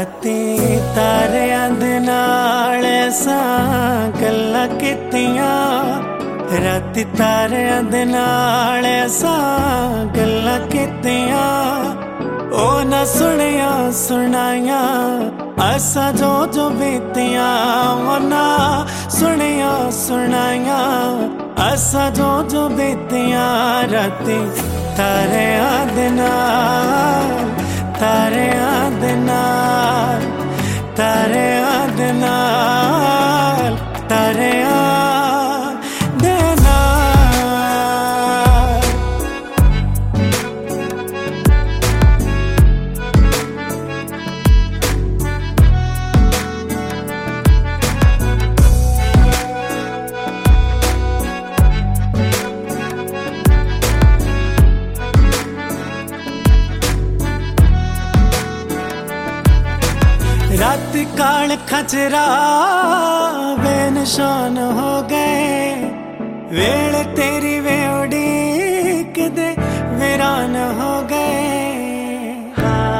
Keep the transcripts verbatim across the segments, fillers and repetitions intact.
राती तारियां दे नाल असां गल्लां कीतियां, राती तारियां दे नाल असां गल्लां कीतियां। ओ ना सुनिया सुनाइया असां जो जो बीतियां, ओ ना सुनिया सुनाइया असां जो जो बीतियां। राती तारियां दे नाल, तारियां दे नाल, तारियां दे नाल, तारियां दे नाल। रात काल खचरा बेनिशान हो गए, वेल तेरी वे उड़ीक दे वीरान हो गए।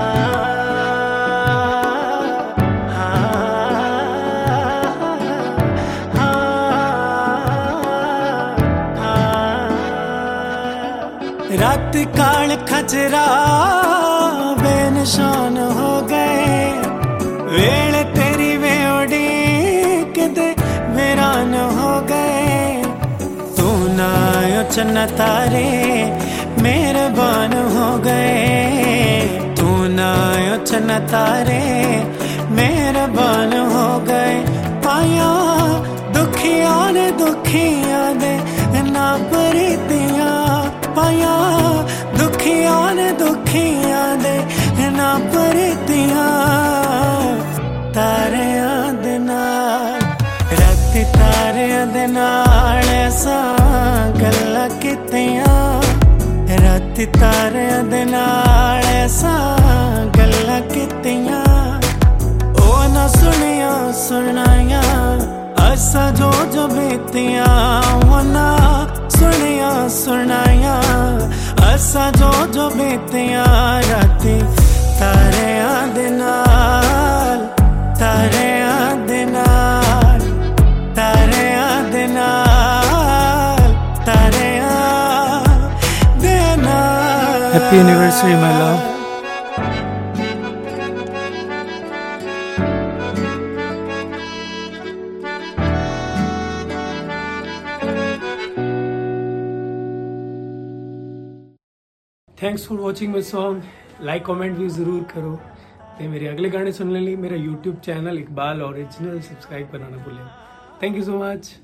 रात काल खचरा बेनिशान हो गए, वेल तेरी वे उड़ीक दे वीरान हो गए। तू ना चन्ना तारे मेहरबान हो गए, तू ना चन्ना तारे मेहरबान हो गए। पाया दुखिया ने दुखिया दे ना प्रीतियां, पाया दुखिया ने दुखिया दे ना प्रीतियां। तारियां दे नाल, राती तारियां दे नाल असां गल्लां कीतियां, राती तारियां दे नाल असां गल्लां कीतियां। ओ ना सुनिया सुनाइया असां जो जो बीतियां, ओ ना सुनिया सुनाइया असां जो जो बीतियां। राती तारियां दे नाल, तारियां दे नाल, तारियां दे नाल, तारियां दे नाल। Happy anniversary my love. Thanks for watching my song. Like comment भी ज़रूर करो। ते मेरे अगले गाने सुनने लिए मेरा YouTube channel Iqbal original subscribe करना ना भूलें। Thank you so much.